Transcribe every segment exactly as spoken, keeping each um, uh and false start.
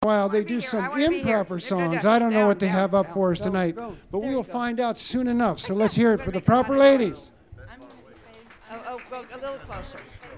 While they do some improper songs. I don't know what they have up for us tonight, but we'll find out soon enough. So let's hear it for the proper ladies. Oh, oh, go a little closer.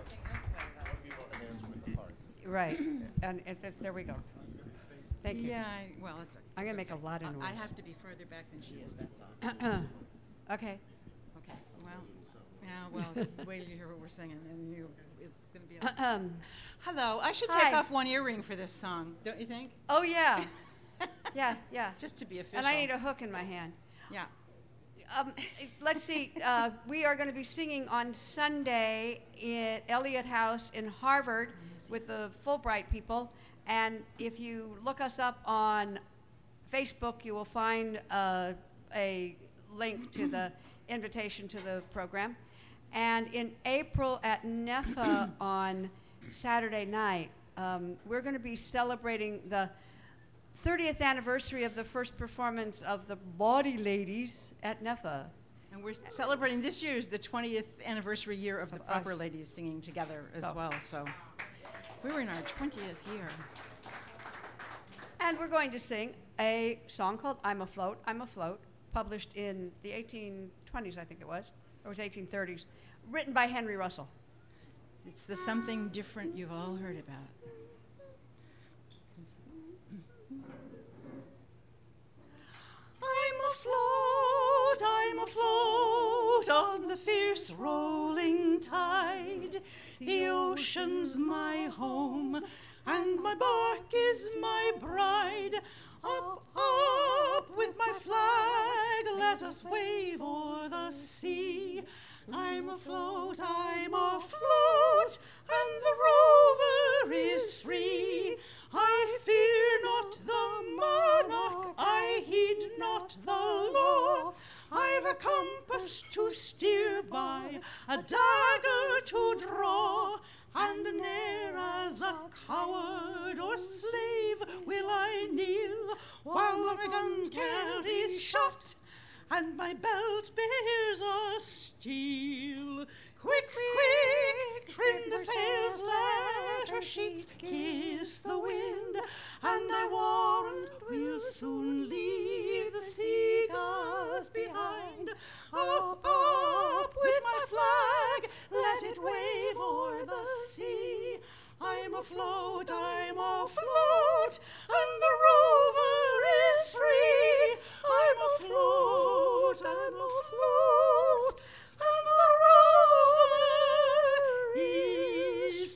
Right, and it, it, there we go. Thank you. Yeah, I, well, it's. I'm gonna it's make a okay. lot of noise. I have to be further back than she is. That's all. Okay. Okay. Well, yeah. Well, wait till you hear what we're singing, and you, it's gonna be. A Hello. I should take Hi. off one earring for this song, don't you think? Oh yeah. Yeah, yeah. Just to be official. And I need a hook in my hand. Yeah. Um, let's see. Uh, we are going to be singing on Sunday at Elliott House in Harvard with the Fulbright people. And if you look us up on Facebook, you will find uh, a link to the invitation to the program. And in April at NEFA on Saturday night, um, we're going to be celebrating the thirtieth anniversary of the first performance of the Body Ladies at NEFA. And we're celebrating this year's the twentieth anniversary year of the Of Proper us. Ladies singing together as So. well. So we were in our twentieth year. And we're going to sing a song called I'm Afloat, I'm Afloat, published in the eighteen twenties, I think it was, or it was eighteen thirties, written by Henry Russell. It's the something different you've all heard about. I'm afloat, I'm afloat on the fierce rolling tide. The ocean's my home, and my bark is my bride. Up, up with my flag, let us wave o'er the sea. I'm afloat, I'm afloat, and the rover is free. I fear not the monarch, I heed not the law. I've a compass to steer by, a dagger to draw, and ne'er as a coward or slave will I kneel, while my gun carries shot, and my belt bears a steel. Quick, quick, trim the sails, let her sheets kiss the wind, and I warrant we'll soon leave the sea gulls behind. Up, up with my flag, let it wave o'er the sea. I'm afloat, I'm afloat, and the rover is free. I'm afloat, I'm afloat, and the rover is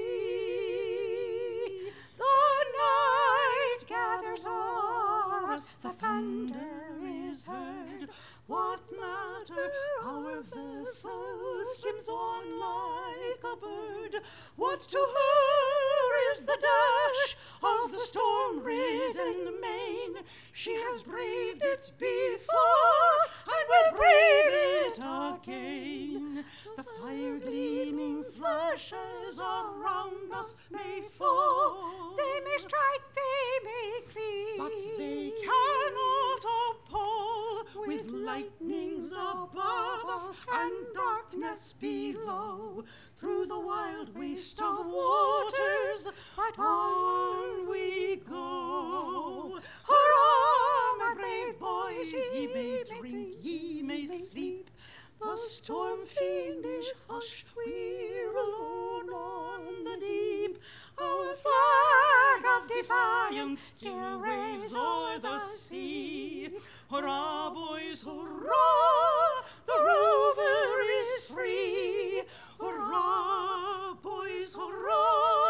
free. The night gathers o'er us, the thunder is heard. What matter, our vessel skims on like a bird. What to her is the dash of the storm-ridden main? She has braved it before, and will brave it again. The fire gleaming flashes around us may fall. They may strike, they may cleave, but they cannot appall. With lightnings above us and darkness below, through the wild waste of waters, on we go. Hurrah, my brave boys, ye may drink, ye may sleep. The storm fiendish hush, we're alone on the deep. Our flag of defiance still waves o'er the sea. Hurrah, boys, hurrah, the rover is free. Hurrah, boys, hurrah,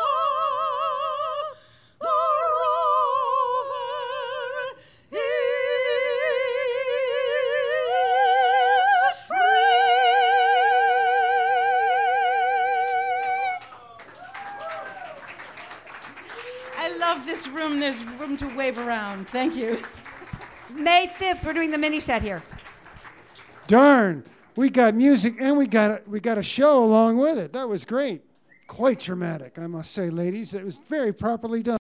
the rover is free. I love this room. There's room to wave around. Thank you. May fifth, we're doing the mini set here. Darn, we got music and we got a, we got a show along with it. That was great. Quite dramatic, I must say, ladies. It was very properly done.